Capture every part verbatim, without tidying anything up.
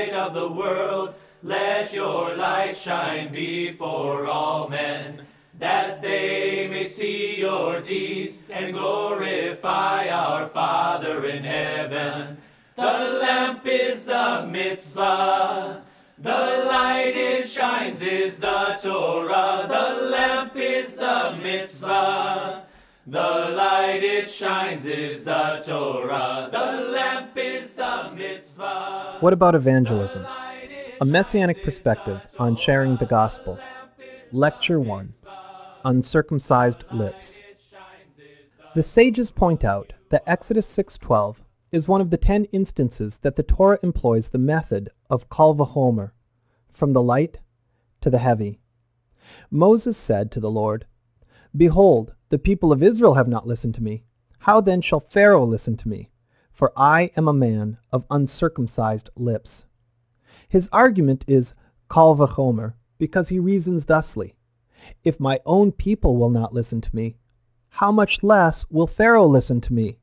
light of the world. Let your light shine before all men, that they may see your deeds and glorify our Father in heaven. The lamp is the mitzvah, the light it shines is the Torah. The lamp is the mitzvah, the light it shines is the Torah. The lamp is the mitzvah. What about evangelism? A Messianic perspective on sharing the gospel. Lecture one. Uncircumcised lips. The sages point out that Exodus six twelve is one of the ten instances that the Torah employs the method of kal vachomer, from the light to the heavy. Moses said to the Lord, "Behold, the people of Israel have not listened to me. How then shall Pharaoh listen to me? For I am a man of uncircumcised lips." His argument is kal vachomer because he reasons thusly: if my own people will not listen to me, how much less will Pharaoh listen to me?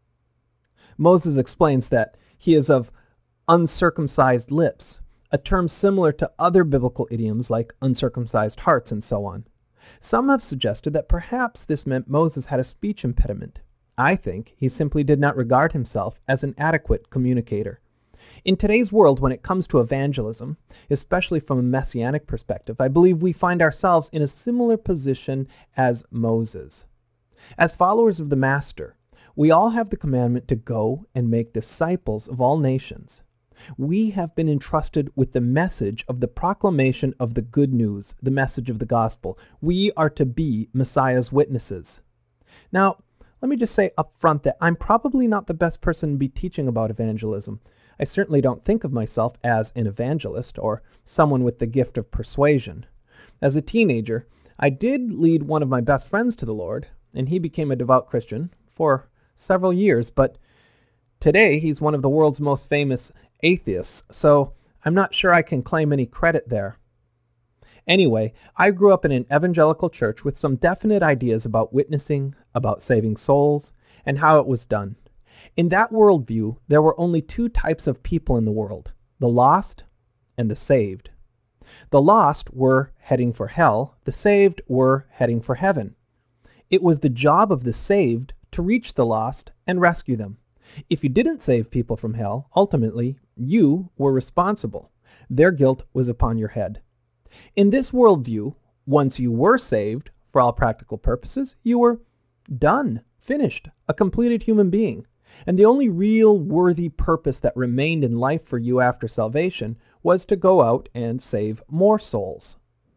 Moses explains that he is of uncircumcised lips, a term similar to other biblical idioms like uncircumcised hearts and so on. Some have suggested that perhaps this meant Moses had a speech impediment. I think he simply did not regard himself as an adequate communicator. In today's world, when it comes to evangelism, especially from a messianic perspective, I believe we find ourselves in a similar position as Moses. As followers of the Master, we all have the commandment to go and make disciples of all nations. We have been entrusted with the message of the proclamation of the good news, the message of the gospel. We are to be Messiah's witnesses. Now, let me just say up front that I'm probably not the best person to be teaching about evangelism. I certainly don't think of myself as an evangelist or someone with the gift of persuasion. As a teenager, I did lead one of my best friends to the Lord, and he became a devout Christian for several years, but today he's one of the world's most famous atheists, so I'm not sure I can claim any credit there. Anyway, I grew up in an evangelical church with some definite ideas about witnessing, about saving souls, and how it was done. In that worldview, there were only two types of people in the world, the lost and the saved. The lost were heading for hell, the saved were heading for heaven. It was the job of the saved to reach the lost and rescue them. If you didn't save people from hell, ultimately, you were responsible. Their guilt was upon your head. In this worldview, once you were saved, for all practical purposes, you were done, finished, a completed human being. And the only real worthy purpose that remained in life for you after salvation was to go out and save more souls.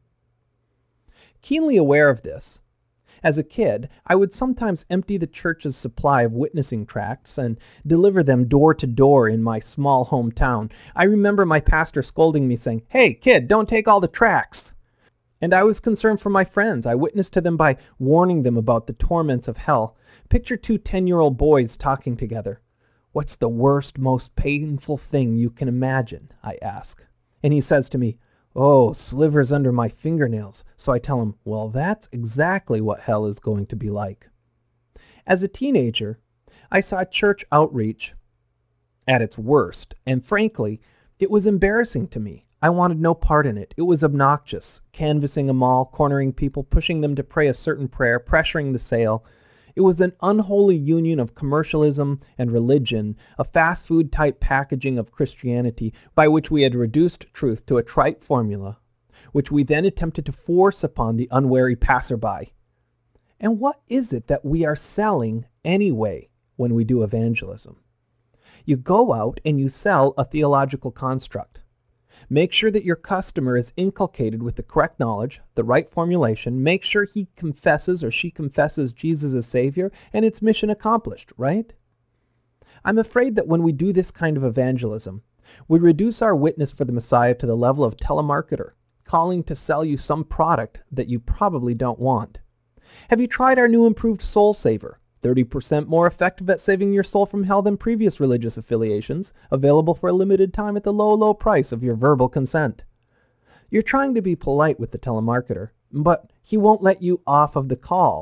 Keenly aware of this, as a kid, I would sometimes empty the church's supply of witnessing tracts and deliver them door to door in my small hometown. I remember my pastor scolding me saying, "Hey, kid, don't take all the tracts." And I was concerned for my friends. I witnessed to them by warning them about the torments of hell. Picture two ten-year-old boys talking together. "What's the worst, most painful thing you can imagine?" I ask. And he says to me, "Oh, slivers under my fingernails." So I tell him, well, that's exactly what hell is going to be like. As a teenager, I saw church outreach at its worst, and frankly, it was embarrassing to me. I wanted no part in it. It was obnoxious, canvassing a mall, cornering people, pushing them to pray a certain prayer, pressuring the sale. It was an unholy union of commercialism and religion, a fast food type packaging of Christianity by which we had reduced truth to a trite formula, which we then attempted to force upon the unwary passerby. And what is it that we are selling anyway when we do evangelism? You go out and you sell a theological construct. Make sure that your customer is inculcated with the correct knowledge, the right formulation. Make sure he confesses or she confesses Jesus as Savior, and it's mission accomplished, right? I'm afraid that when we do this kind of evangelism, we reduce our witness for the Messiah to the level of telemarketer, calling to sell you some product that you probably don't want. Have you tried our new improved Soul Saver? thirty percent more effective at saving your soul from hell than previous religious affiliations, available for a limited time at the low, low price of your verbal consent. You're trying to be polite with the telemarketer, but he won't let you off of the call.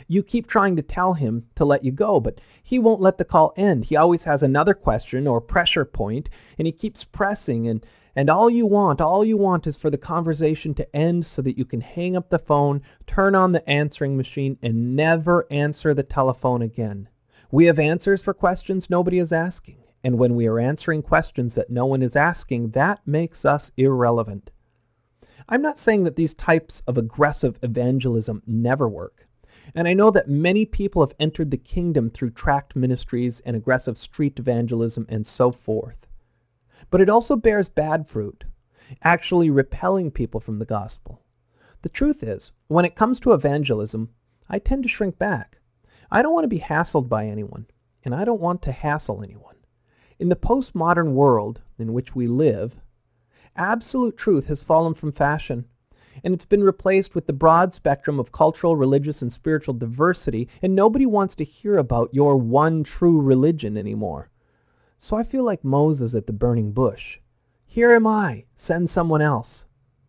You keep trying to tell him to let you go, but he won't let the call end. He always has another question or pressure point, and he keeps pressing, and, and all you want, all you want is for the conversation to end so that you can hang up the phone, turn on the answering machine, and never answer the telephone again. We have answers for questions nobody is asking, and when we are answering questions that no one is asking, that makes us irrelevant. I'm not saying that these types of aggressive evangelism never work. And I know that many people have entered the kingdom through tract ministries and aggressive street evangelism and so forth. But it also bears bad fruit, actually repelling people from the gospel. The truth is, when it comes to evangelism, I tend to shrink back. I don't want to be hassled by anyone, and I don't want to hassle anyone. In the postmodern world in which we live, absolute truth has fallen from fashion, and it's been replaced with the broad spectrum of cultural, religious, and spiritual diversity, and nobody wants to hear about your one true religion anymore. So I feel like Moses at the burning bush. Here am I, send someone else.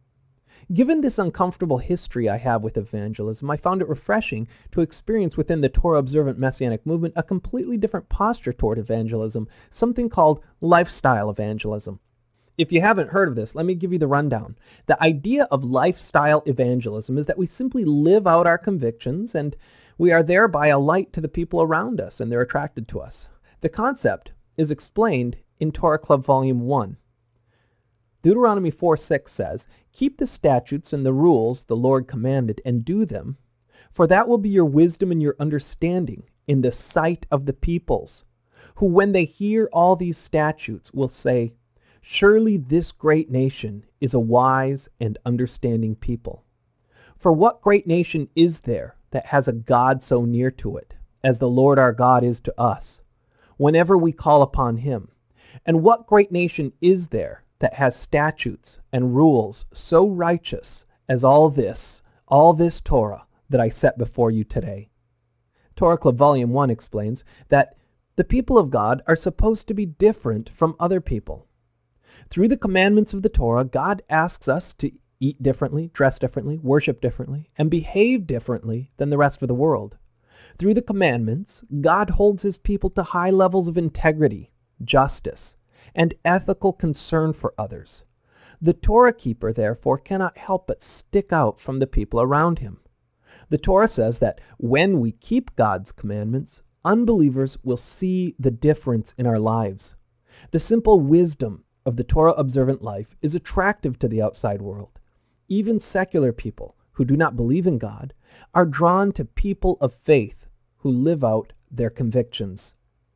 Given this uncomfortable history I have with evangelism, I found it refreshing to experience within the Torah-observant Messianic movement a completely different posture toward evangelism, something called lifestyle evangelism. If you haven't heard of this, let me give you the rundown. The idea of lifestyle evangelism is that we simply live out our convictions, and we are thereby a light to the people around us, and they're attracted to us. The concept is explained in Torah Club Volume one. Deuteronomy four six says, "Keep the statutes and the rules the Lord commanded, and do them, for that will be your wisdom and your understanding in the sight of the peoples, who when they hear all these statutes will say, surely this great nation is a wise and understanding people. For what great nation is there that has a God so near to it, as the Lord our God is to us, whenever we call upon him? And what great nation is there that has statutes and rules so righteous as all this, all this Torah that I set before you today?" Torah Club Volume one explains that the people of God are supposed to be different from other people. Through the commandments of the Torah, God asks us to eat differently, dress differently, worship differently, and behave differently than the rest of the world. Through the commandments, God holds his people to high levels of integrity, justice, and ethical concern for others. The Torah keeper, therefore, cannot help but stick out from the people around him. The Torah says that when we keep God's commandments, unbelievers will see the difference in our lives. The simple wisdom of the Torah-observant life is attractive to the outside world. Even secular people who do not believe in God are drawn to people of faith who live out their convictions.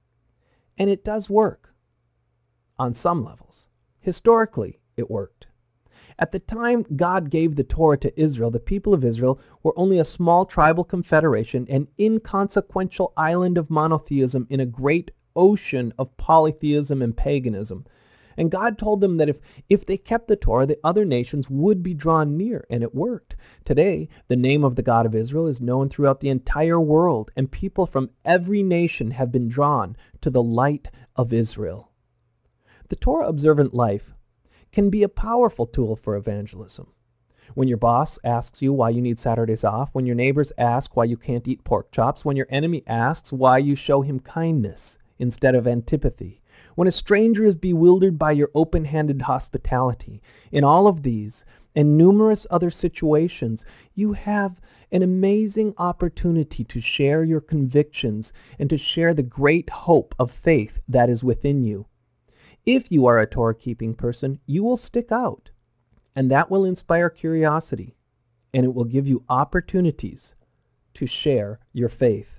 And it does work. On some levels. Historically, it worked. At the time God gave the Torah to Israel, the people of Israel were only a small tribal confederation, an inconsequential island of monotheism in a great ocean of polytheism and paganism. And God told them that if, if they kept the Torah, the other nations would be drawn near, and it worked. Today, the name of the God of Israel is known throughout the entire world, and people from every nation have been drawn to the light of Israel. The Torah-observant life can be a powerful tool for evangelism. When your boss asks you why you need Saturdays off, when your neighbors ask why you can't eat pork chops, when your enemy asks why you show him kindness instead of antipathy, when a stranger is bewildered by your open-handed hospitality, in all of these and numerous other situations, you have an amazing opportunity to share your convictions and to share the great hope of faith that is within you. If you are a Torah-keeping person, you will stick out, and that will inspire curiosity, and it will give you opportunities to share your faith.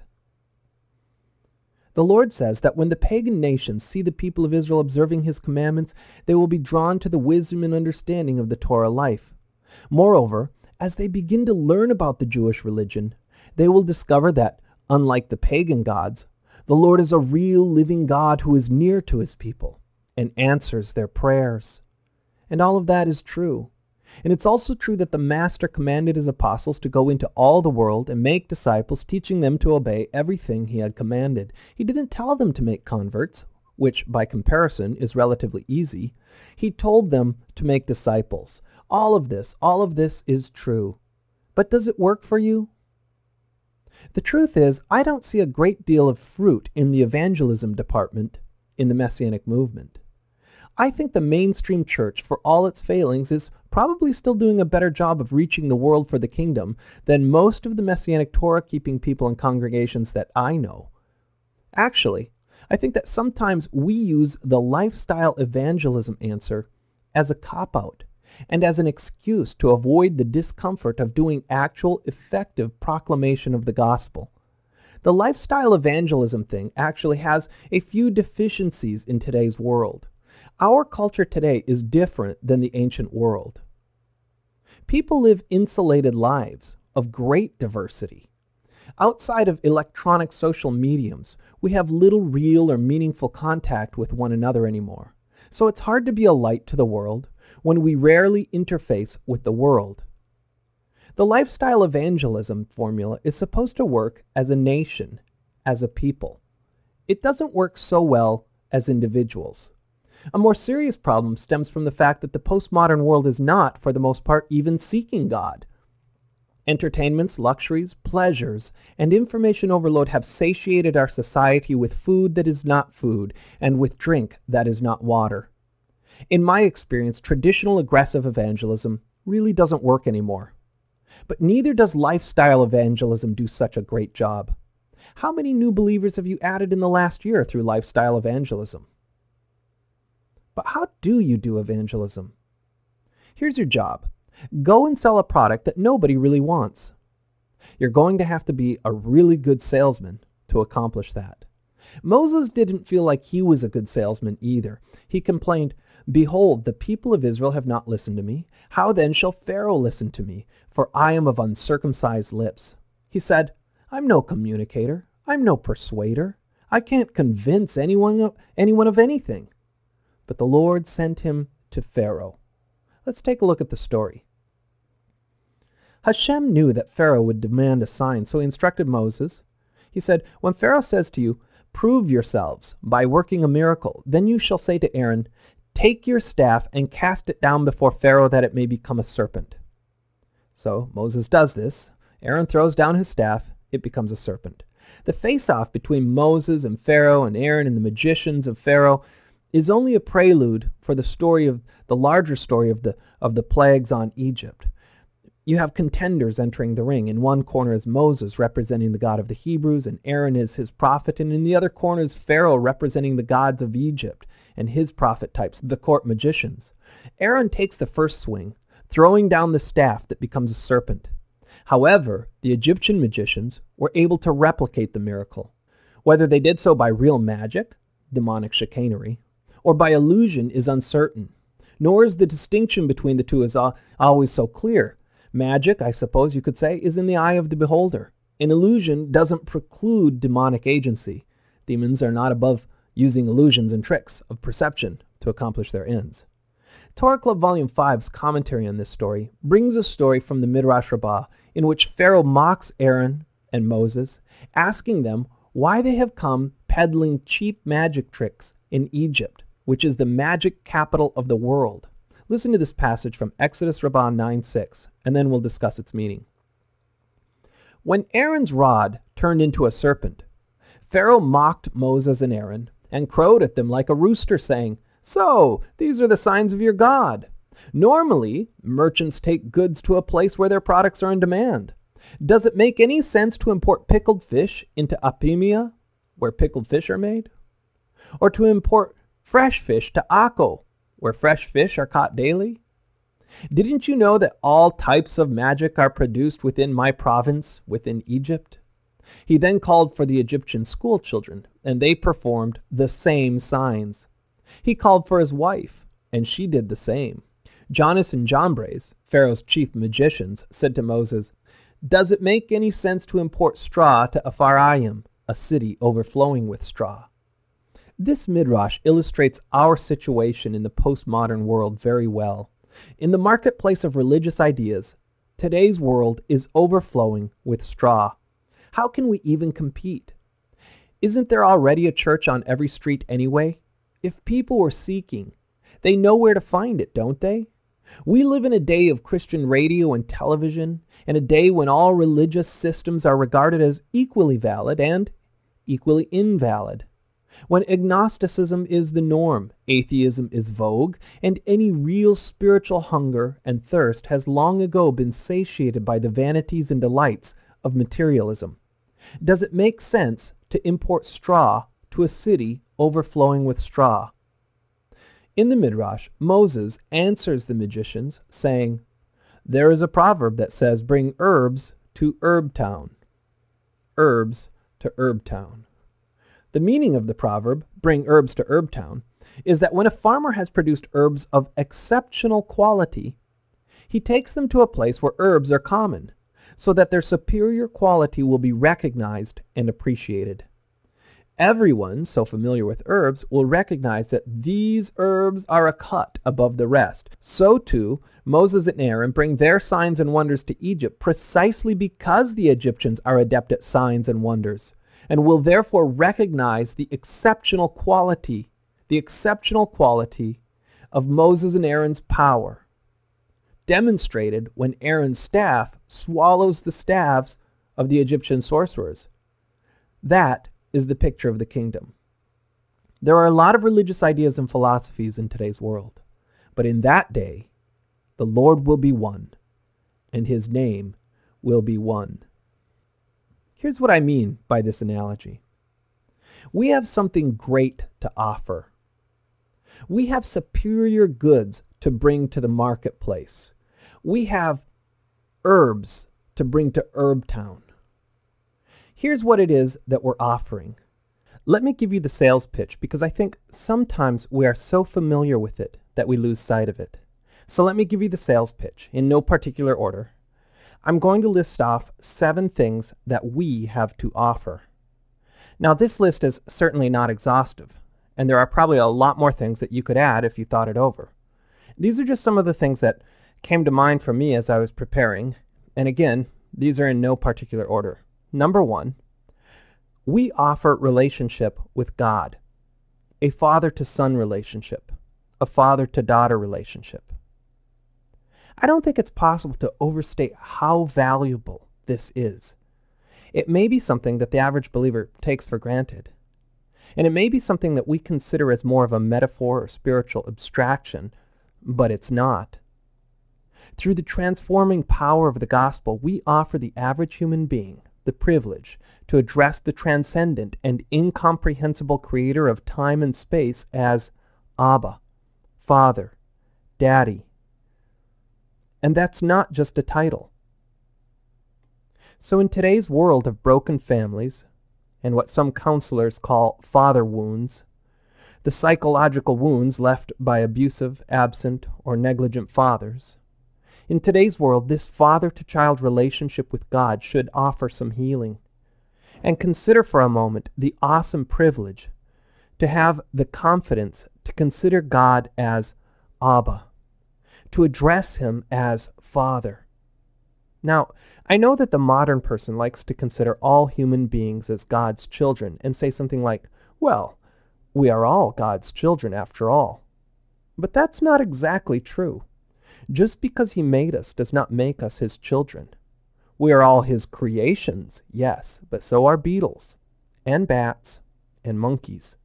The Lord says that when the pagan nations see the people of Israel observing his commandments, they will be drawn to the wisdom and understanding of the Torah life. Moreover, as they begin to learn about the Jewish religion, they will discover that, unlike the pagan gods, the Lord is a real living God who is near to his people and answers their prayers. And all of that is true. And it's also true that the Master commanded his apostles to go into all the world and make disciples, teaching them to obey everything he had commanded. He didn't tell them to make converts, which by comparison is relatively easy. He told them to make disciples. All of this, all of this is true. But does it work for you? The truth is, I don't see a great deal of fruit in the evangelism department in the Messianic movement. I think the mainstream church, for all its failings, is probably still doing a better job of reaching the world for the kingdom than most of the Messianic Torah-keeping people and congregations that I know. Actually, I think that sometimes we use the lifestyle evangelism answer as a cop-out and as an excuse to avoid the discomfort of doing actual effective proclamation of the gospel. The lifestyle evangelism thing actually has a few deficiencies in today's world. Our culture today is different than the ancient world. People live insulated lives of great diversity. Outside of electronic social mediums, we have little real or meaningful contact with one another anymore. So it's hard to be a light to the world when we rarely interface with the world. The lifestyle evangelism formula is supposed to work as a nation, as a people. It doesn't work so well as individuals. A more serious problem stems from the fact that the postmodern world is not, for the most part, even seeking God. Entertainments, luxuries, pleasures, and information overload have satiated our society with food that is not food and with drink that is not water. In my experience, traditional aggressive evangelism really doesn't work anymore. But neither does lifestyle evangelism do such a great job. How many new believers have you added in the last year through lifestyle evangelism? But how do you do evangelism? Here's your job. Go and sell a product that nobody really wants. You're going to have to be a really good salesman to accomplish that. Moses didn't feel like he was a good salesman either. He complained, "Behold, the people of Israel have not listened to me. How then shall Pharaoh listen to me? For I am of uncircumcised lips." He said, "I'm no communicator. I'm no persuader. I can't convince anyone of, anyone of anything." But the Lord sent him to Pharaoh. Let's take a look at the story. Hashem knew that Pharaoh would demand a sign, so he instructed Moses. He said, "When Pharaoh says to you, 'Prove yourselves by working a miracle,' then you shall say to Aaron, 'Take your staff and cast it down before Pharaoh that it may become a serpent.'" So Moses does this. Aaron throws down his staff. It becomes a serpent. The face-off between Moses and Pharaoh and Aaron and the magicians of Pharaoh is only a prelude for the story of the larger story of the of the plagues on Egypt. You have contenders entering the ring. In one corner is Moses representing the God of the Hebrews, and Aaron is his prophet, and in the other corner is Pharaoh representing the gods of Egypt and his prophet types, the court magicians. Aaron takes the first swing, throwing down the staff that becomes a serpent. However, the Egyptian magicians were able to replicate the miracle. Whether they did so by real magic, demonic chicanery, or by illusion is uncertain. Nor is the distinction between the two is always so clear. Magic, I suppose you could say, is in the eye of the beholder. An illusion doesn't preclude demonic agency. Demons are not above using illusions and tricks of perception to accomplish their ends. Torah Club Volume five's commentary on this story brings a story from the Midrash Rabbah in which Pharaoh mocks Aaron and Moses, asking them why they have come peddling cheap magic tricks in Egypt, which is the magic capital of the world. Listen to this passage from Exodus Rabbah nine six, and then we'll discuss its meaning. When Aaron's rod turned into a serpent, Pharaoh mocked Moses and Aaron and crowed at them like a rooster, saying, "So, these are the signs of your God." Normally, merchants take goods to a place where their products are in demand. Does it make any sense to import pickled fish into Apamea, where pickled fish are made? Or to import fresh fish to Akko, where fresh fish are caught daily? Didn't you know that all types of magic are produced within my province, within Egypt? He then called for the Egyptian school children, and they performed the same signs. He called for his wife, and she did the same. Jannes and Jambres, Pharaoh's chief magicians, said to Moses, "Does it make any sense to import straw to Ephraim, a city overflowing with straw?" This midrash illustrates our situation in the postmodern world very well. In the marketplace of religious ideas, today's world is overflowing with straw. How can we even compete? Isn't there already a church on every street anyway? If people were seeking, they know where to find it, don't they? We live in a day of Christian radio and television, and a day when all religious systems are regarded as equally valid and equally invalid. When agnosticism is the norm, atheism is vogue, and any real spiritual hunger and thirst has long ago been satiated by the vanities and delights of materialism. Does it make sense to import straw to a city overflowing with straw? In the Midrash, Moses answers the magicians, saying, "There is a proverb that says, 'Bring herbs to herb town.'" Herbs to herb town. The meaning of the proverb, "Bring herbs to herb town," is that when a farmer has produced herbs of exceptional quality, he takes them to a place where herbs are common, so that their superior quality will be recognized and appreciated. Everyone so familiar with herbs will recognize that these herbs are a cut above the rest. So too, Moses and Aaron bring their signs and wonders to Egypt precisely because the Egyptians are adept at signs and wonders, and will therefore recognize the exceptional quality, the exceptional quality of Moses and Aaron's power, demonstrated when Aaron's staff swallows the staves of the Egyptian sorcerers. That is the picture of the kingdom. There are a lot of religious ideas and philosophies in today's world, but in that day, the Lord will be one, and his name will be one. Here's what I mean by this analogy. We have something great to offer. We have superior goods to bring to the marketplace. We have herbs to bring to Herb Town. Here's what it is that we're offering. Let me give you the sales pitch because I think sometimes we are so familiar with it that we lose sight of it. So let me give you the sales pitch in no particular order. I'm going to list off seven things that we have to offer. Now, this list is certainly not exhaustive, and there are probably a lot more things that you could add if you thought it over. These are just some of the things that came to mind for me as I was preparing, and again, these are in no particular order. Number one, we offer relationship with God, a father-to-son relationship, a father-to-daughter relationship. I don't think it's possible to overstate how valuable this is. It may be something that the average believer takes for granted, and it may be something that we consider as more of a metaphor or spiritual abstraction, but it's not. Through the transforming power of the gospel, we offer the average human being the privilege to address the transcendent and incomprehensible creator of time and space as Abba, Father, Daddy. And that's not just a title. So in today's world of broken families, and what some counselors call father wounds, the psychological wounds left by abusive, absent, or negligent fathers, in today's world, this father-to-child relationship with God should offer some healing. And consider for a moment the awesome privilege to have the confidence to consider God as Abba, to address him as Father. Now, I know that the modern person likes to consider all human beings as God's children and say something like, well, we are all God's children after all. But that's not exactly true. Just because he made us does not make us his children. We are all his creations, yes, but so are beetles, and bats, and monkeys.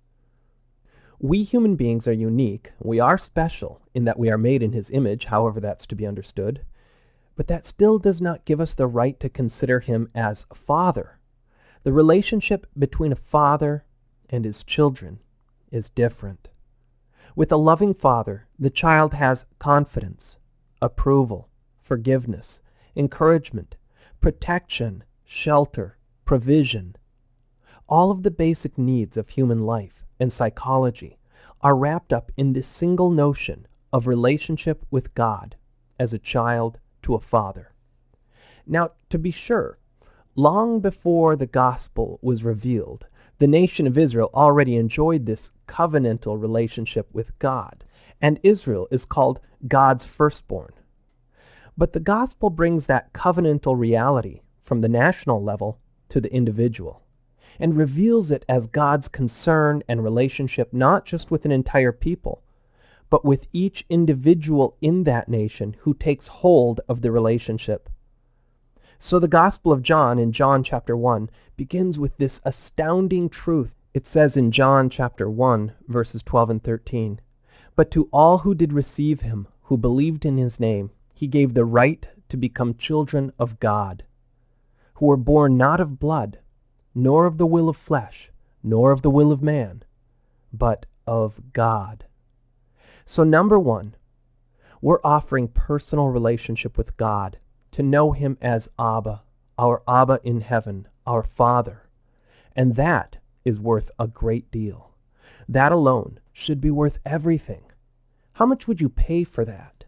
We human beings are unique. We are special in that we are made in his image, however that's to be understood. But that still does not give us the right to consider him as Father. The relationship between a father and his children is different. With a loving father, the child has confidence, approval, forgiveness, encouragement, protection, shelter, provision. All of the basic needs of human life and psychology are wrapped up in this single notion of relationship with God as a child to a father. Now, to be sure, long before the gospel was revealed, the nation of Israel already enjoyed this covenantal relationship with God, and Israel is called God's firstborn. But the gospel brings that covenantal reality from the national level to the individual, and reveals it as God's concern and relationship not just with an entire people, but with each individual in that nation who takes hold of the relationship. So the Gospel of John in John chapter one begins with this astounding truth. It says in John chapter one, verses twelve and thirteen, "But to all who did receive him, who believed in his name, he gave the right to become children of God, who were born not of blood, nor of the will of flesh, nor of the will of man, but of God." So number one, we're offering personal relationship with God, to know him as Abba, our Abba in heaven, our Father. And that is worth a great deal. That alone should be worth everything. How much would you pay for that?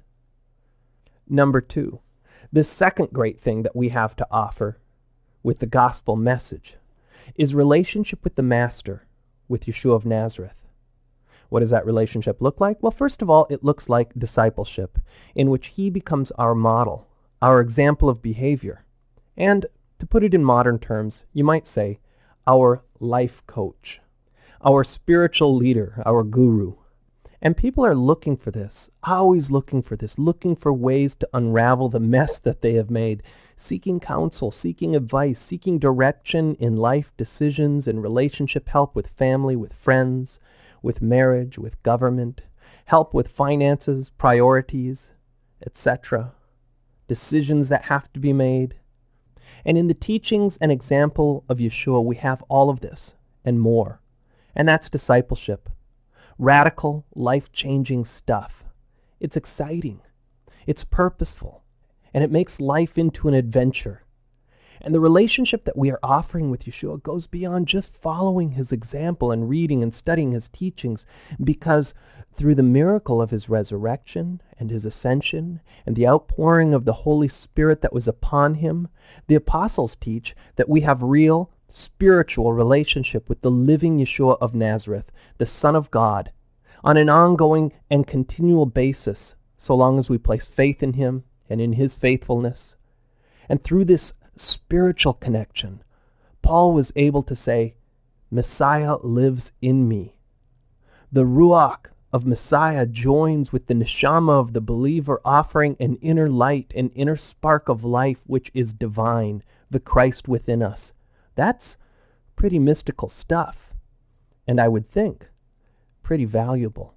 Number two, the second great thing that we have to offer with the gospel message is relationship with the Master, with Yeshua of Nazareth. What does that relationship look like? Well, first of all, it looks like discipleship, in which he becomes our model, our example of behavior, and, to put it in modern terms, you might say, our life coach, our spiritual leader, our guru. And people are looking for this, always looking for this, looking for ways to unravel the mess that they have made, seeking counsel, seeking advice, seeking direction in life decisions and relationship help with family, with friends, with marriage, with government, help with finances, priorities, et cetera, decisions that have to be made. And in the teachings and example of Yeshua, we have all of this and more. And that's discipleship. Radical, life-changing stuff. It's exciting. It's purposeful. And it makes life into an adventure. And the relationship that we are offering with Yeshua goes beyond just following his example and reading and studying his teachings, because through the miracle of his resurrection and his ascension and the outpouring of the Holy Spirit that was upon him, the apostles teach that we have real spiritual relationship with the living Yeshua of Nazareth, the Son of God, on an ongoing and continual basis, so long as we place faith in him and in his faithfulness. And through this spiritual connection, Paul was able to say, Messiah lives in me. The Ruach of Messiah joins with the neshama of the believer, offering an inner light, an inner spark of life which is divine, the Christ within us. That's pretty mystical stuff, and I would think pretty valuable.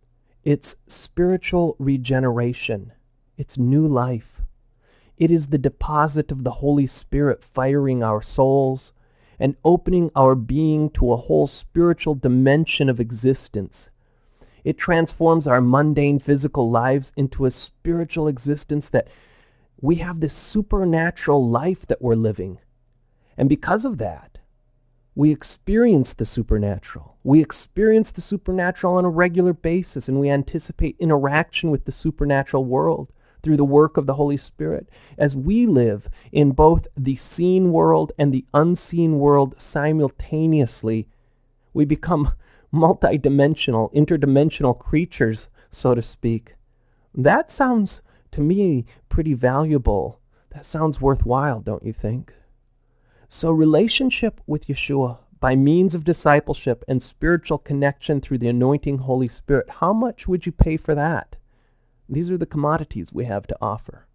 It's spiritual regeneration. It's new life. It is the deposit of the Holy Spirit firing our souls and opening our being to a whole spiritual dimension of existence. It transforms our mundane physical lives into a spiritual existence that we have this supernatural life that we're living. And because of that, we experience the supernatural. We experience the supernatural on a regular basis, and we anticipate interaction with the supernatural world through the work of the Holy Spirit, as we live in both the seen world and the unseen world simultaneously. We become multidimensional, interdimensional creatures, so to speak. That sounds, to me, pretty valuable. That sounds worthwhile, don't you think? So relationship with Yeshua by means of discipleship and spiritual connection through the anointing Holy Spirit, how much would you pay for that? These are the commodities we have to offer.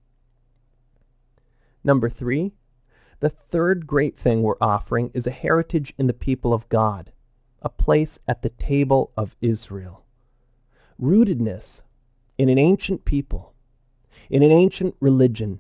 Number three, the third great thing we're offering is a heritage in the people of God, a place at the table of Israel. Rootedness in an ancient people, in an ancient religion,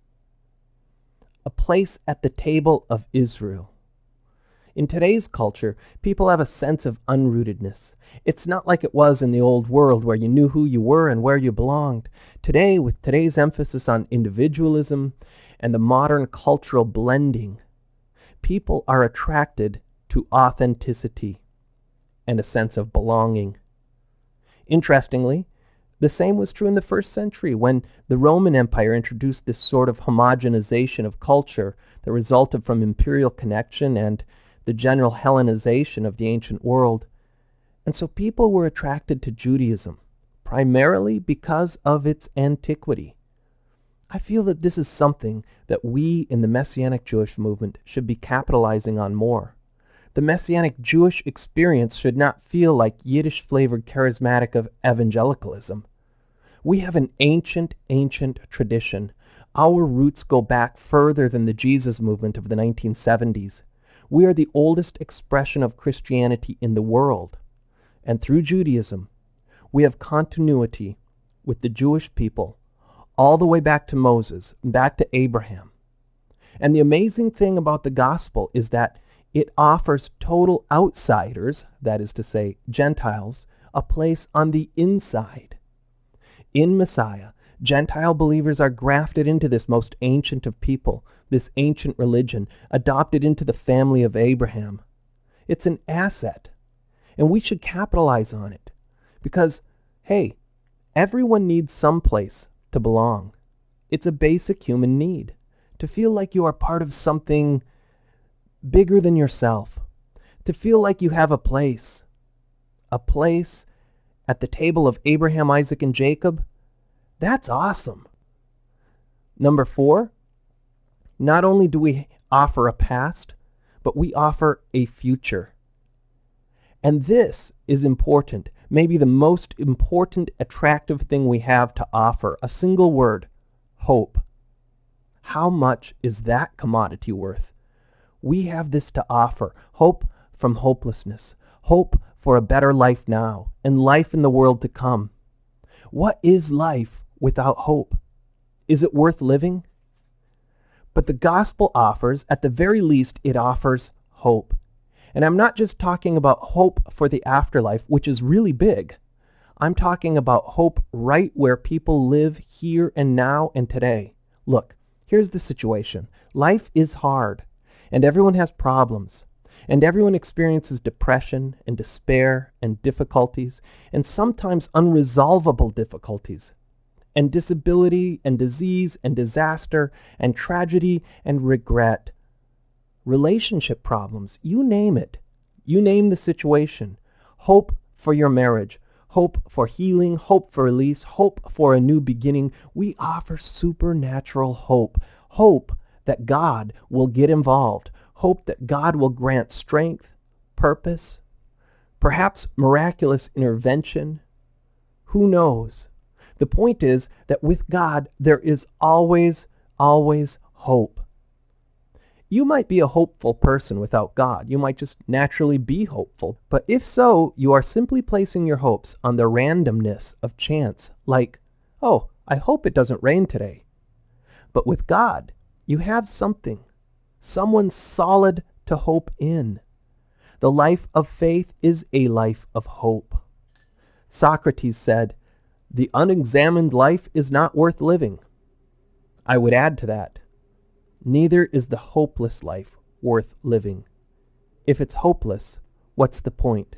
a place at the table of Israel. In today's culture, people have a sense of unrootedness. It's not like it was in the old world where you knew who you were and where you belonged. Today, with today's emphasis on individualism and the modern cultural blending, people are attracted to authenticity and a sense of belonging. Interestingly, the same was true in the first century when the Roman Empire introduced this sort of homogenization of culture that resulted from imperial connection and the general Hellenization of the ancient world. And so people were attracted to Judaism, primarily because of its antiquity. I feel that this is something that we in the Messianic Jewish movement should be capitalizing on more, The Messianic Jewish experience should not feel like Yiddish-flavored charismatic of evangelicalism. We have an ancient, ancient tradition. Our roots go back further than the Jesus movement of the nineteen seventies. We are the oldest expression of Christianity in the world. And through Judaism, we have continuity with the Jewish people all the way back to Moses, back to Abraham. And the amazing thing about the gospel is that it offers total outsiders, that is to say, Gentiles, a place on the inside. In Messiah, Gentile believers are grafted into this most ancient of people, this ancient religion, adopted into the family of Abraham. It's an asset, and we should capitalize on it. Because, hey, everyone needs some place to belong. It's a basic human need, to feel like you are part of something bigger than yourself, to feel like you have a place, a place at the table of Abraham, Isaac, and Jacob. That's awesome. Number four, not only do we offer a past, but we offer a future. And this is important, maybe the most important, attractive thing we have to offer, a single word, hope. How much is that commodity worth? We have this to offer, hope from hopelessness, hope for a better life now, and life in the world to come. What is life without hope? Is it worth living? But the gospel offers, at the very least, it offers hope. And I'm not just talking about hope for the afterlife, which is really big. I'm talking about hope right where people live here and now and today. Look, here's the situation. Life is hard, and everyone has problems, and everyone experiences depression and despair and difficulties, and sometimes unresolvable difficulties, and disability and disease and disaster and tragedy and regret. Relationship problems, you name it. You name the situation. Hope for your marriage, hope for healing, hope for release, hope for a new beginning. We offer supernatural hope. Hope that God will get involved. Hope that God will grant strength, purpose, perhaps miraculous intervention. Who knows? The point is that with God, there is always, always hope. You might be a hopeful person without God. You might just naturally be hopeful. But if so, you are simply placing your hopes on the randomness of chance, like, oh, I hope it doesn't rain today. But with God, you have something, someone solid to hope in. The life of faith is a life of hope. Socrates said, "The unexamined life is not worth living." I would add to that, neither is the hopeless life worth living. If it's hopeless, what's the point?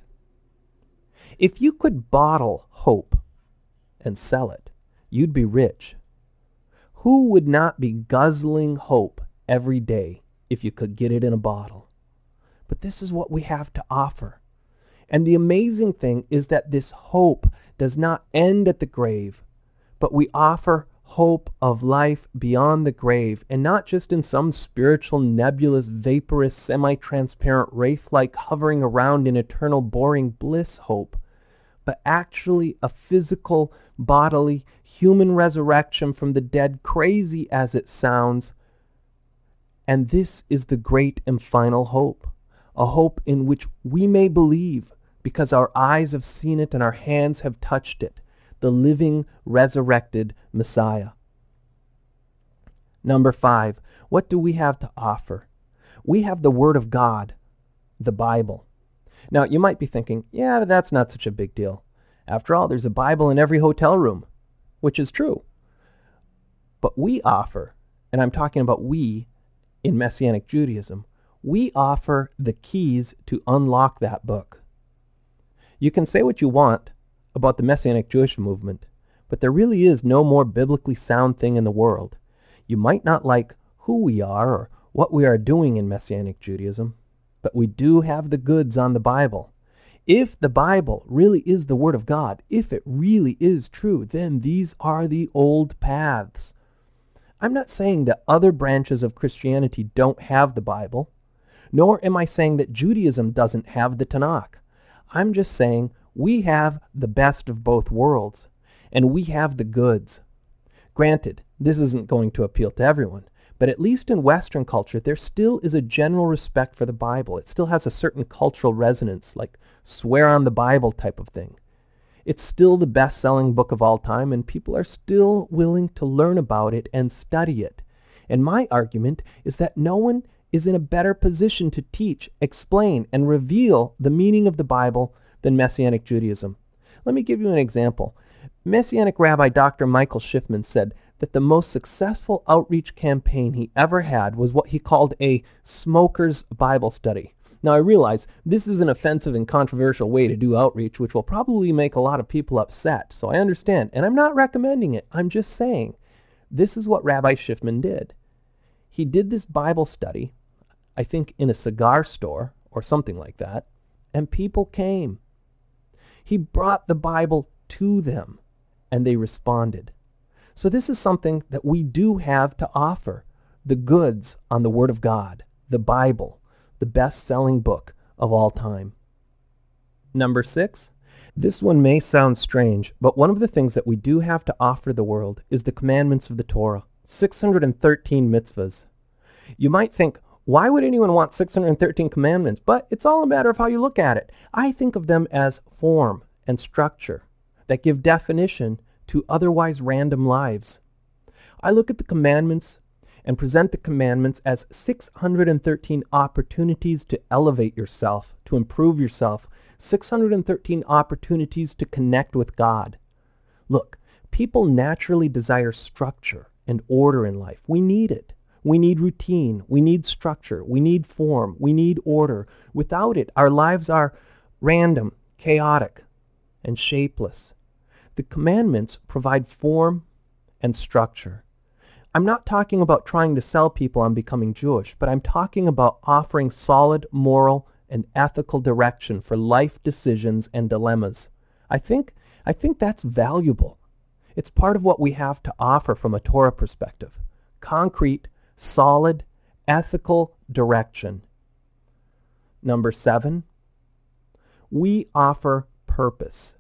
If you could bottle hope and sell it, you'd be rich. Who would not be guzzling hope every day if you could get it in a bottle? But this is what we have to offer. And the amazing thing is that this hope does not end at the grave, but we offer hope of life beyond the grave, and not just in some spiritual, nebulous, vaporous, semi-transparent, wraith-like hovering around in eternal, boring bliss hope, but actually a physical, bodily, human resurrection from the dead, crazy as it sounds. And this is the great and final hope, a hope in which we may believe because our eyes have seen it and our hands have touched it, the living, resurrected Messiah. Number five, what do we have to offer? We have the Word of God, the Bible. Now, you might be thinking, yeah, that's not such a big deal. After all, there's a Bible in every hotel room, which is true. But we offer, and I'm talking about we in Messianic Judaism, we offer the keys to unlock that book. You can say what you want about the Messianic Jewish movement, but there really is no more biblically sound thing in the world. You might not like who we are or what we are doing in Messianic Judaism, but we do have the goods on the Bible. If the Bible really is the Word of God, if it really is true, then these are the old paths. I'm not saying that other branches of Christianity don't have the Bible, Nor am I saying that Judaism doesn't have the Tanakh. I'm just saying we have the best of both worlds, and we have the goods. Granted, this isn't going to appeal to everyone, but at least in Western culture, there still is a general respect for the Bible. It still has a certain cultural resonance, like swear on the Bible type of thing. It's still the best-selling book of all time, and people are still willing to learn about it and study it. And my argument is that no one is in a better position to teach, explain, and reveal the meaning of the Bible than Messianic Judaism. Let me give you an example. Messianic Rabbi Doctor Michael Schiffman said that the most successful outreach campaign he ever had was what he called a smoker's Bible study. Now, I realize this is an offensive and controversial way to do outreach, which will probably make a lot of people upset, so I understand. And I'm not recommending it. I'm just saying this is what Rabbi Schiffman did. He did this Bible study, I think in a cigar store or something like that, and people came. He brought the Bible to them, and they responded. So this is something that we do have to offer, the goods on the Word of God, the Bible, the best-selling book of all time. Number six, this one may sound strange, but one of the things that we do have to offer the world is the commandments of the Torah, six hundred thirteen mitzvahs. You might think, why would anyone want six hundred thirteen commandments? But it's all a matter of how you look at it. I think of them as form and structure that give definition to otherwise random lives. I look at the commandments and present the commandments as six hundred thirteen opportunities to elevate yourself, to improve yourself, six hundred thirteen opportunities to connect with God. Look, people naturally desire structure and order in life. We need it. We need routine. We need structure. We need form. We need order. Without it, our lives are random, chaotic, and shapeless. The commandments provide form and structure. I'm not talking about trying to sell people on becoming Jewish, but I'm talking about offering solid moral and ethical direction for life decisions and dilemmas. I think, I think that's valuable. It's part of what we have to offer from a Torah perspective. Concrete, solid, ethical direction. Number seven, we offer purpose.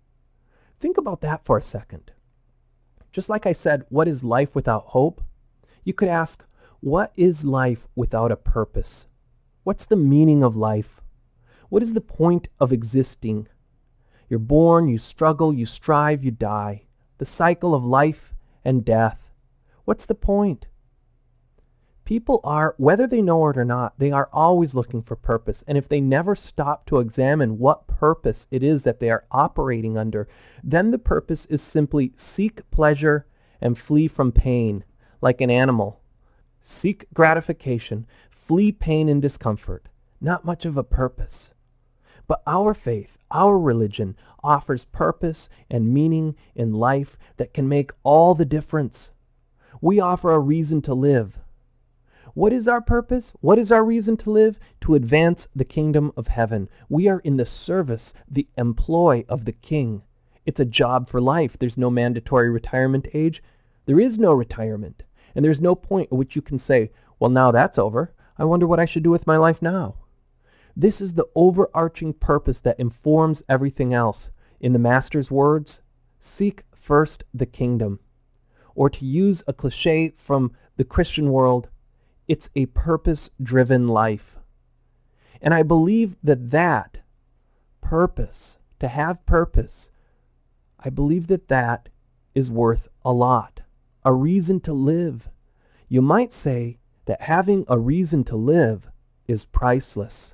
Think about that for a second. Just like I said, what is life without hope? You could ask, what is life without a purpose? What's the meaning of life? What is the point of existing? You're born, you struggle, you strive, you die. The cycle of life and death. What's the point? People are, whether they know it or not, they are always looking for purpose. And if they never stop to examine what purpose it is that they are operating under, then the purpose is simply seek pleasure and flee from pain, like an animal. Seek gratification, flee pain and discomfort. Not much of a purpose. But our faith, our religion, offers purpose and meaning in life that can make all the difference. We offer a reason to live. What is our purpose? What is our reason to live? To advance the kingdom of heaven. We are in the service, the employ of the King. It's a job for life. There's no mandatory retirement age. There is no retirement. And there's no point at which you can say, well, now that's over. I wonder what I should do with my life now. This is the overarching purpose that informs everything else. In the Master's words, seek first the kingdom. Or to use a cliche from the Christian world, it's a purpose-driven life. And I believe that that purpose, to have purpose, I believe that that is worth a lot. A reason to live. You might say that having a reason to live is priceless.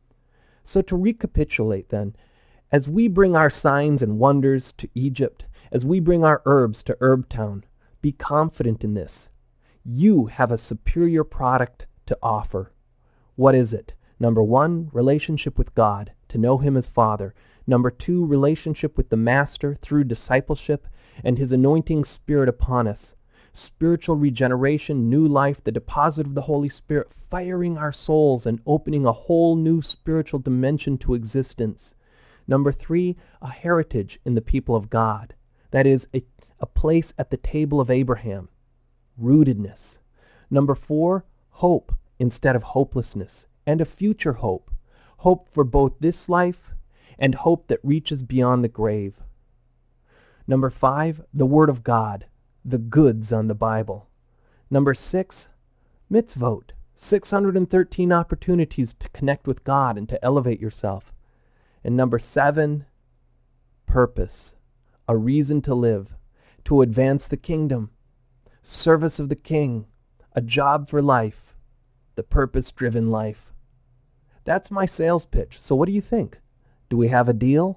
So to recapitulate then, as we bring our signs and wonders to Egypt, as we bring our herbs to Herbtown, be confident in this. You have a superior product to offer. What is it? Number one, relationship with God, to know Him as Father. Number two, relationship with the Master through discipleship and His anointing Spirit upon us. Spiritual regeneration, new life, the deposit of the Holy Spirit, firing our souls and opening a whole new spiritual dimension to existence. Number three, a heritage in the people of God. That is, a, a place at the table of Abraham. Rootedness. Number four, hope instead of hopelessness. and a future hope, hope for both this life and hope that reaches beyond the grave. Number five, the Word of God, the goods on the Bible. Number six, mitzvot, six hundred thirteen opportunities to connect with God and to elevate yourself. And number seven, purpose, a reason to live, to advance the kingdom, service of the King, a job for life, the purpose-driven life. That's my sales pitch. So what do you think? Do we have a deal?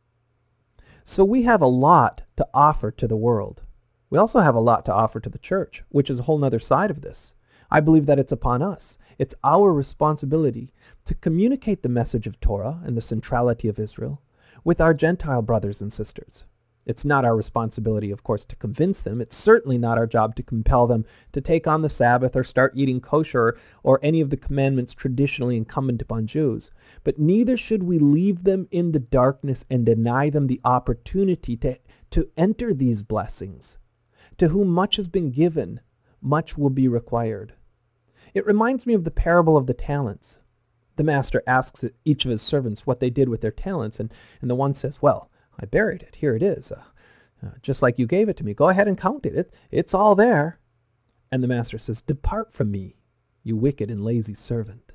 So we have a lot to offer to the world. We also have a lot to offer to the church, which is a whole other side of this. I believe that it's upon us. It's our responsibility to communicate the message of Torah and the centrality of Israel with our Gentile brothers and sisters. It's not our responsibility, of course, to convince them. It's certainly not our job to compel them to take on the Sabbath or start eating kosher or any of the commandments traditionally incumbent upon Jews. But neither should we leave them in the darkness and deny them the opportunity to, to enter these blessings. To whom much has been given, much will be required. It reminds me of the parable of the talents. The master asks each of his servants what they did with their talents, and, and the one says, well, I buried it. Here it is. Uh, uh, just like you gave it to me. Go ahead and count it. it. It's all there. And the master says, depart from me, you wicked and lazy servant.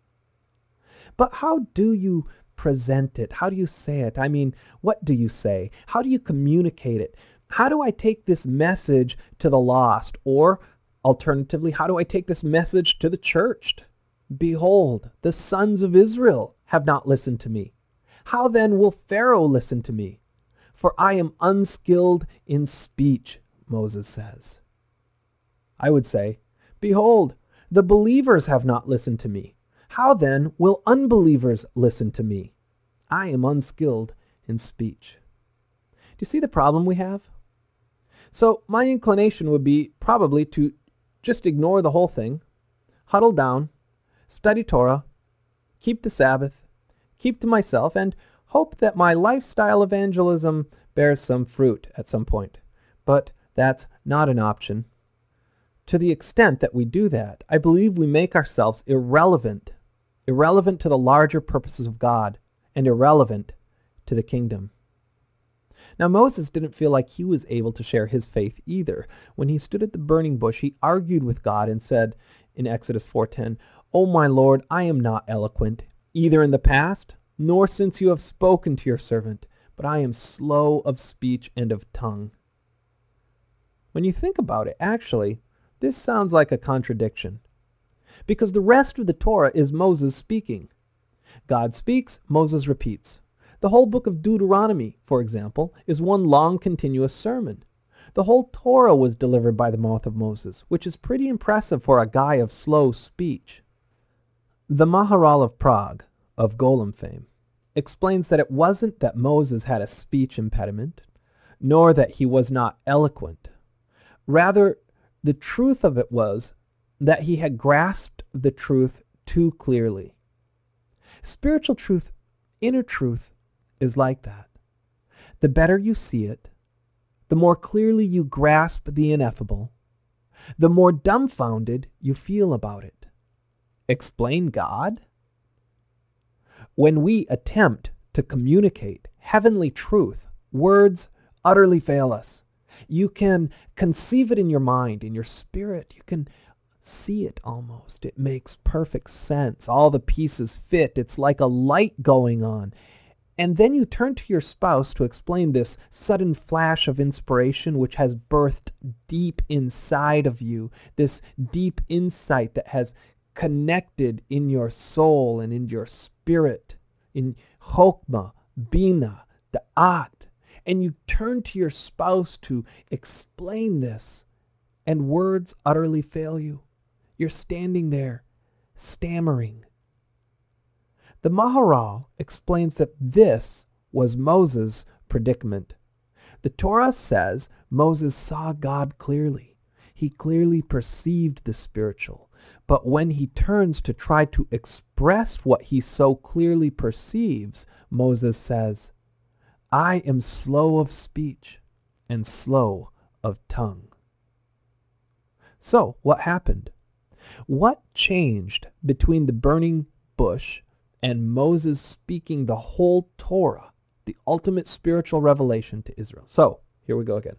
But how do you present it? How do you say it? I mean, what do you say? How do you communicate it? How do I take this message to the lost? Or alternatively, how do I take this message to the church? Behold, the sons of Israel have not listened to me. How then will Pharaoh listen to me? For I am unskilled in speech, Moses says. I would say, behold, the believers have not listened to me. How then will unbelievers listen to me? I am unskilled in speech. Do you see the problem we have? So my inclination would be probably to just ignore the whole thing, huddle down, study Torah, keep the Sabbath, keep to myself, and hope that my lifestyle evangelism bears some fruit at some point. But that's not an option. To the extent that we do that, I believe we make ourselves irrelevant, irrelevant to the larger purposes of God, and irrelevant to the kingdom. Now Moses didn't feel like he was able to share his faith either. When he stood at the burning bush, he argued with God and said in Exodus four ten, O my Lord, I am not eloquent, either in the past, nor since you have spoken to your servant, but I am slow of speech and of tongue. When you think about it, actually, this sounds like a contradiction. Because the rest of the Torah is Moses speaking. God speaks, Moses repeats. The whole book of Deuteronomy, for example, is one long continuous sermon. The whole Torah was delivered by the mouth of Moses, which is pretty impressive for a guy of slow speech. The Maharal of Prague, of Golem fame, explains that it wasn't that Moses had a speech impediment, nor that he was not eloquent. Rather, the truth of it was that he had grasped the truth too clearly. Spiritual truth, inner truth, is like that. The better you see it, the more clearly you grasp the ineffable, the more dumbfounded you feel about it. Explain God? When we attempt to communicate heavenly truth, words utterly fail us. You can conceive it in your mind, in your spirit. You can see it almost. It makes perfect sense. All the pieces fit. It's like a light going on. And then you turn to your spouse to explain this sudden flash of inspiration which has birthed deep inside of you, this deep insight that has connected in your soul and in your spirit, in Chokmah, Bina, Da'at. And you turn to your spouse to explain this, and words utterly fail you. You're standing there, stammering. The Maharal explains that this was Moses' predicament. The Torah says Moses saw God clearly. He clearly perceived the spiritual. But when he turns to try to express what he so clearly perceives, Moses says, I am slow of speech and slow of tongue. So, what happened? What changed between the burning bush and Moses speaking the whole Torah, the ultimate spiritual revelation to Israel? So, here we go again.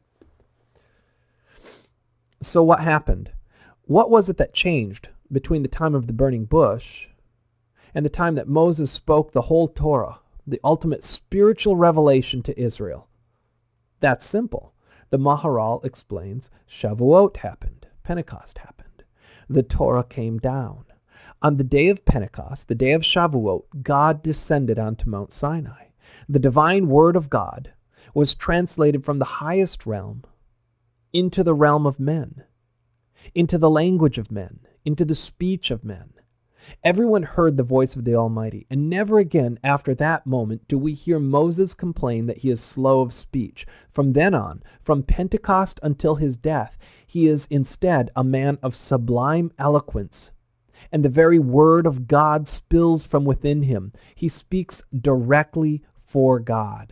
So what happened? What was it that changed between the time of the burning bush and the time that Moses spoke the whole Torah, the ultimate spiritual revelation to Israel? That's simple. The Maharal explains Shavuot happened, Pentecost happened. The Torah came down. On the day of Pentecost, the day of Shavuot, God descended onto Mount Sinai. The divine word of God was translated from the highest realm into the realm of men, into the language of men, into the speech of men. Everyone heard the voice of the Almighty, and never again after that moment do we hear Moses complain that he is slow of speech. From then on, from Pentecost until his death, he is instead a man of sublime eloquence, and the very word of God spills from within him. He speaks directly for God.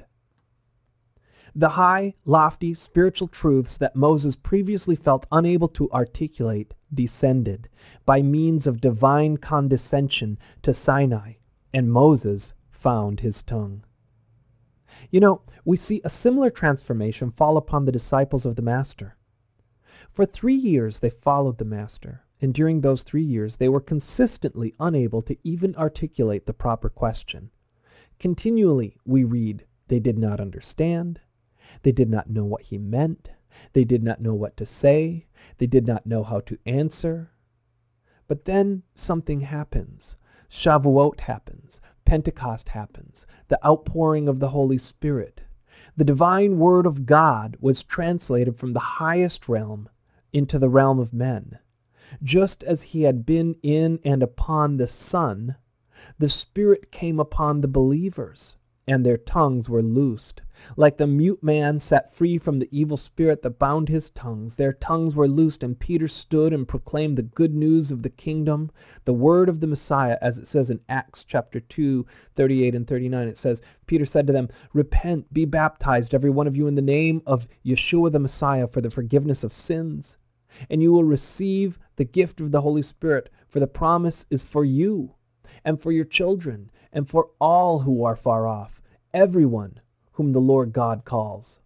The high, lofty spiritual truths that Moses previously felt unable to articulate descended by means of divine condescension to Sinai, and Moses found his tongue. You know, we see a similar transformation fall upon the disciples of the Master. For three years they followed the Master, and during those three years they were consistently unable to even articulate the proper question. Continually, we read, they did not understand. They did not know what he meant. They did not know what to say. They did not know how to answer. But then something happens. Shavuot happens. Pentecost happens. The outpouring of the Holy Spirit. The divine word of God was translated from the highest realm into the realm of men. Just as he had been in and upon the Son, the Spirit came upon the believers, and their tongues were loosed. Like the mute man set free from the evil spirit that bound his tongues, their tongues were loosed, and Peter stood and proclaimed the good news of the kingdom, the word of the Messiah, as it says in Acts chapter two, thirty-eight and thirty-nine. It says, Peter said to them, "Repent, be baptized, every one of you, in the name of Yeshua the Messiah, for the forgiveness of sins, and you will receive the gift of the Holy Spirit, for the promise is for you, and for your children, and for all who are far off, everyone whom the Lord God calls."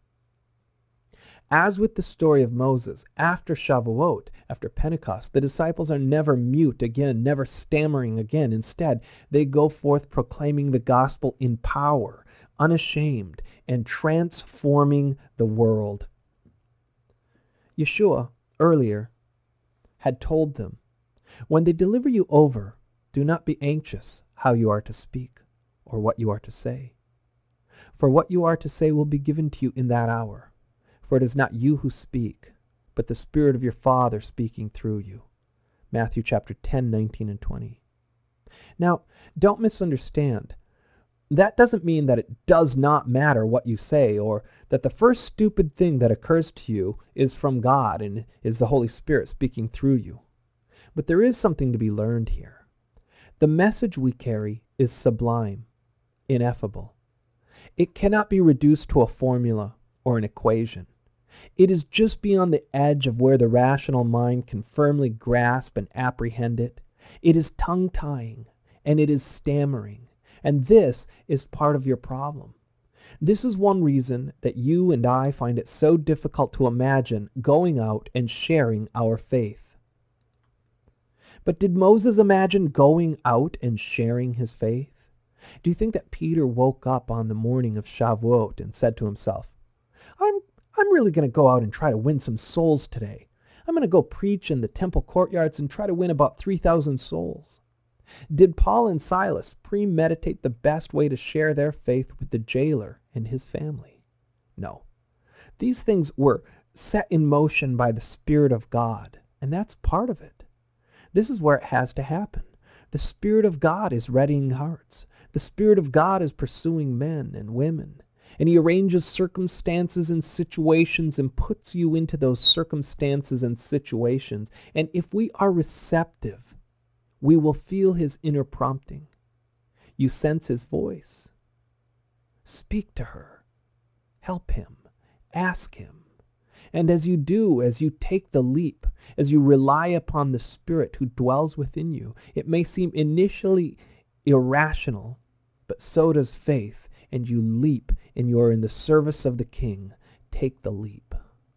As with the story of Moses, after Shavuot, after Pentecost, the disciples are never mute again, never stammering again. Instead, they go forth proclaiming the gospel in power, unashamed, and transforming the world. Yeshua, earlier, had told them, "When they deliver you over, do not be anxious how you are to speak or what you are to say. For what you are to say will be given to you in that hour. For it is not you who speak, but the Spirit of your Father speaking through you." Matthew chapter ten, nineteen and twenty. Now, don't misunderstand. That doesn't mean that it does not matter what you say, or that the first stupid thing that occurs to you is from God and is the Holy Spirit speaking through you. But there is something to be learned here. The message we carry is sublime, ineffable. It cannot be reduced to a formula or an equation. It is just beyond the edge of where the rational mind can firmly grasp and apprehend it. It is tongue-tying, and it is stammering, and this is part of your problem. This is one reason that you and I find it so difficult to imagine going out and sharing our faith. But did Moses imagine going out and sharing his faith? Do you think that Peter woke up on the morning of Shavuot and said to himself, I'm, I'm really going to go out and try to win some souls today. I'm going to go preach in the temple courtyards and try to win about three thousand souls. Did Paul and Silas premeditate the best way to share their faith with the jailer and his family? No. These things were set in motion by the Spirit of God, and that's part of it. This is where it has to happen. The Spirit of God is readying hearts. The Spirit of God is pursuing men and women, and he arranges circumstances and situations and puts you into those circumstances and situations. And if we are receptive, we will feel his inner prompting. You sense his voice. Speak to her. Help him. Ask him. And as you do, as you take the leap, as you rely upon the Spirit who dwells within you, it may seem initially irrational, but so does faith, and you leap, and you are in the service of the King. Take the leap.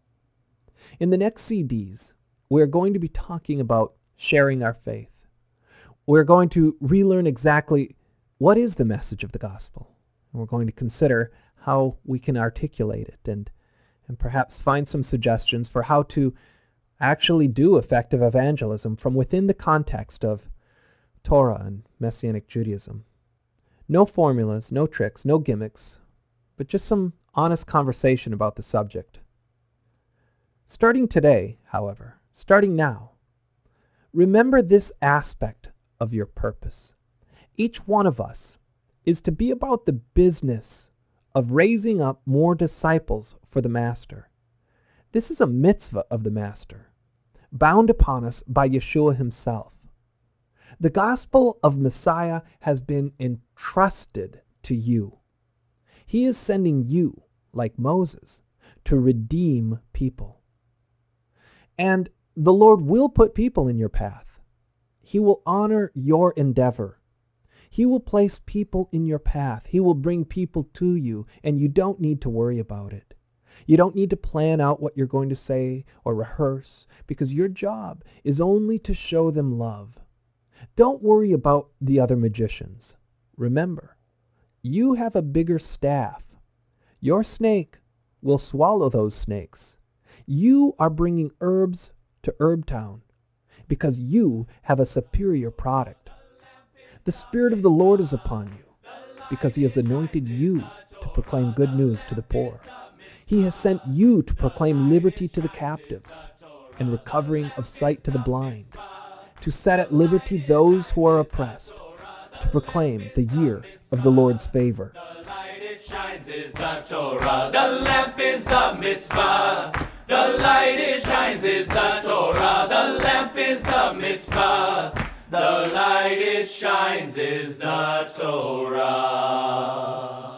In the next C Ds, we're going to be talking about sharing our faith. We're going to relearn exactly what is the message of the gospel. And we're going to consider how we can articulate it and, and perhaps find some suggestions for how to actually do effective evangelism from within the context of Torah and Messianic Judaism. No formulas, no tricks, no gimmicks, but just some honest conversation about the subject. Starting today, however, starting now, remember this aspect of your purpose. Each one of us is to be about the business of raising up more disciples for the Master. This is a mitzvah of the Master, bound upon us by Yeshua himself. The gospel of Messiah has been entrusted to you. He is sending you, like Moses, to redeem people. And the Lord will put people in your path. He will honor your endeavor. He will place people in your path. He will bring people to you, and you don't need to worry about it. You don't need to plan out what you're going to say or rehearse, because your job is only to show them love. Don't worry about the other magicians. Remember, you have a bigger staff. Your snake will swallow those snakes. You are bringing herbs to Herbtown because you have a superior product. The Spirit of the Lord is upon you because he has anointed you to proclaim good news to the poor. He has sent you to proclaim liberty to the captives and recovering of sight to the blind, to set at liberty those who are oppressed, to proclaim the year of the Lord's favor. The light it shines is the Torah, the lamp is the mitzvah. The light it shines is the Torah, the lamp is the mitzvah. The light it shines is the Torah.